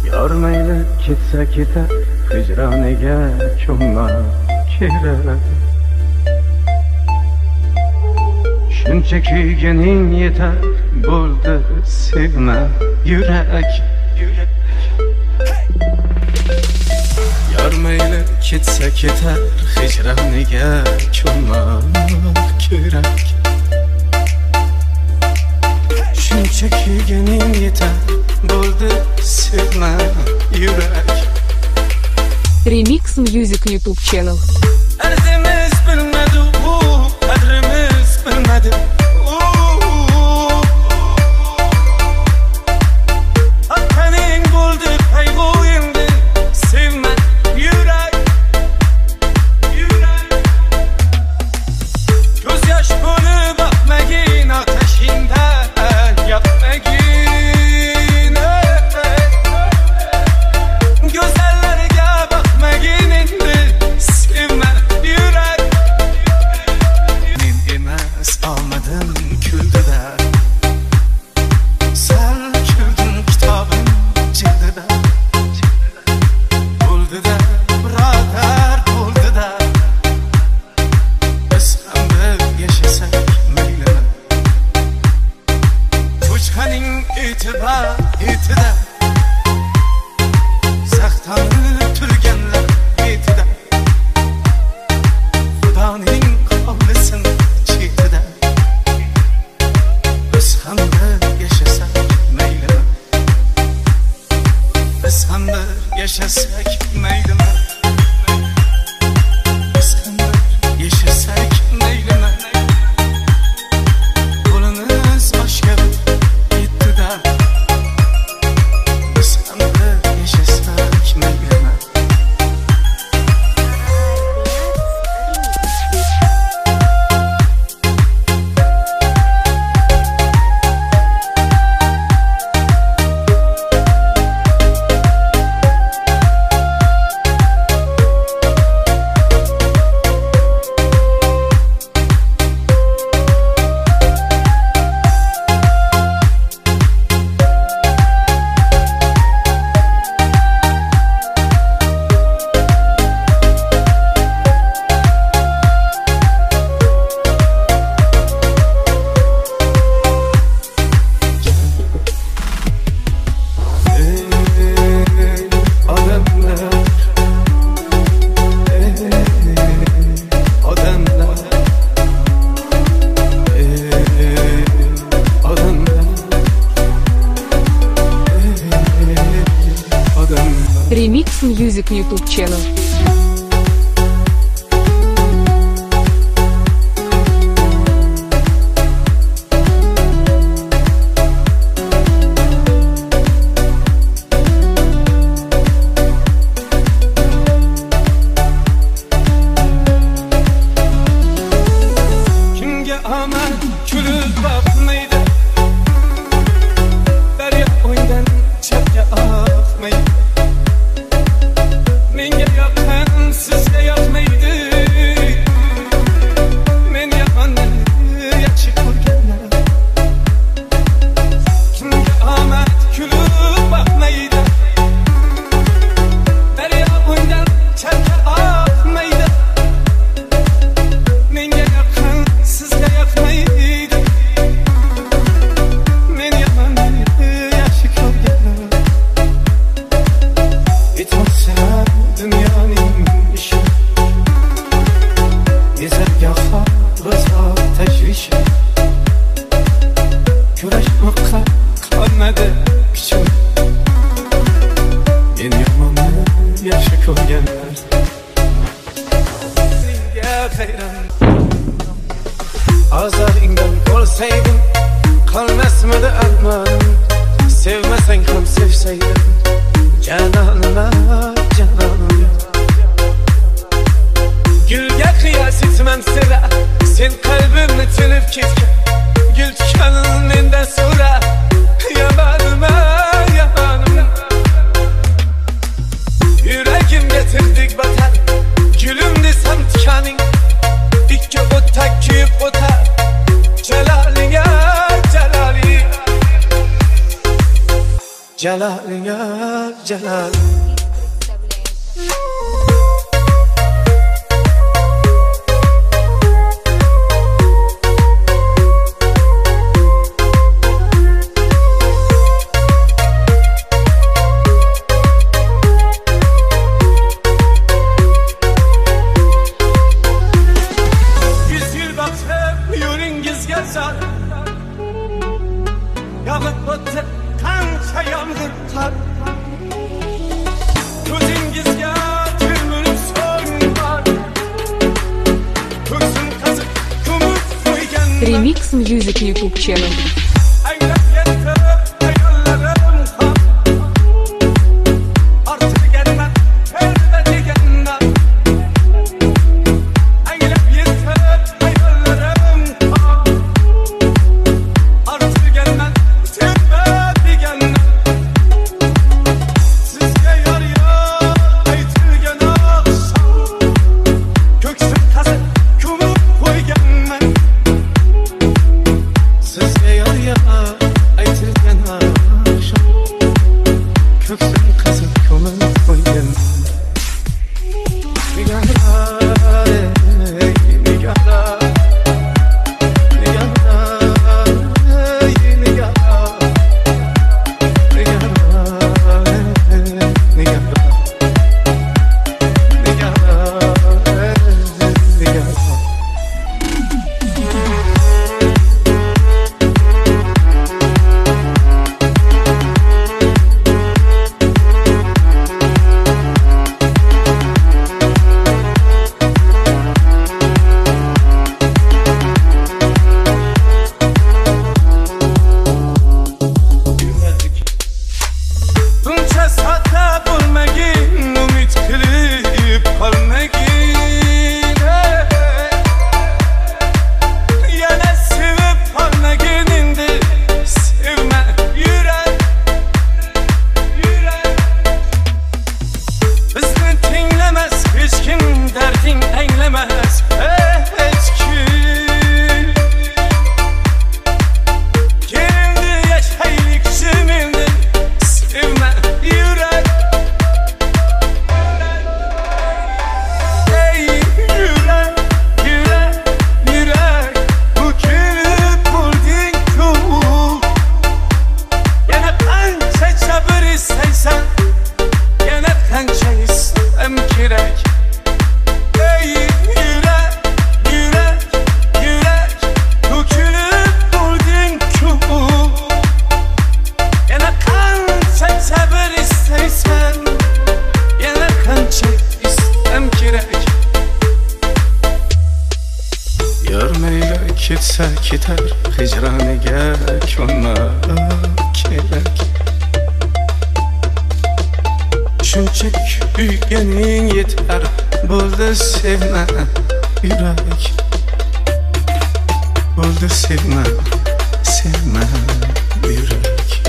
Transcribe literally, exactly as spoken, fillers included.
Yor mayli ketsa ketar, hijroniga cho'mib kerak. Shuncha kuyganing yetar, bo'ldi sevma yurak. Yor mayli ketsa ketar, hijroniga cho'mib kerak. Shuncha kuyganing yetar, bo'ldi sevma yurak. Remix Music YouTube channel. Arzimiz bilmadi, u qadrimiz bilmadi. Haqqaning bo'ldi qayg'u endi, sevma yurak. Yurak. Ko'z yosh bo'lib oqmagin otashingda, yoqmagin. Remix Music YouTube channel. Kimga omad kulib boqmaydi, daryo o'ydan chapga oqmaydi. Menga yoqqan sizga yoqmaydi. Men yomonni yaxshi ko'rganlar. Kimga omad kulib boqmaydi, daryo o'ydan chapga oqmaydi. Menga yoqqan sizga yoqmaydi. Men yomonni yaxshi ko'rganlar. Bitmasa dunyoning ishi, ezargoh g'azab tashvishi. Kurashmoqqa qolmadi kuchim. Men yomonni yaxshi ko'rganlar. Senga hayron ozoringdan bo'lsaydim, qolmasmidi armonim. Sevmasang ham sevsaydim, canonima janonim. Gulga qiyos etman sira, sen qalbimni tilib ketgan. Gul tikanin mendan so'ra, yomonima yomonim. Yuragimga tig'dik batar, gulim desam tikaning. Ikki o'ttak kuyib o'tar, jalolinga jaloli. Jalal ya Jalal. Yüz yıl bakıp yüreğiniz yazar, yağıp batıp kanca yağmur tar. Gözünüzge tümürüp soğuğun Köksün kazık kumut koygan. Remix Music YouTube channel. Aylap yetip hayallarım kal. Artık gelmem elbet degenler. Aylap yetip hayallarım kal. Artık gelmem elbet degenler. Sizge yar ya aytılgan akşam. Köksün kazık kumut koygan ben. Sizge yar ya aytılgan akşam. Köksün kazık kumut koygan. Nigahlar ey nigahlar, nigahlar ey nigahlar, nigahlar ey nigahlar, nigahlar ey nigahlar. Bunca saatte bulmagin, umid qilib qolmagin. Yana sevib qolmagin, endi sevma yurak, yurak. Bizni tinglamas hech kim, darding anglamas hech kim. Kendi yashaylik shimildi, sevma yurak. Ey yurak, yurak, yurak. Bukilib bo'lding ku. Yana qancha sabr istaysan, yana qancha istam kerak. Ey yurak, yurak, yurak. Bukilib bo'lding ku. Yana qancha sabr istaysan, yana qancha istam kerak. Yormayga ketsa ketar, hijroniga ko'nma kerak. Shuncha kuyganing yetar, bo'ldi sevma yurak. Bo'ldi sevma, sevma yurak.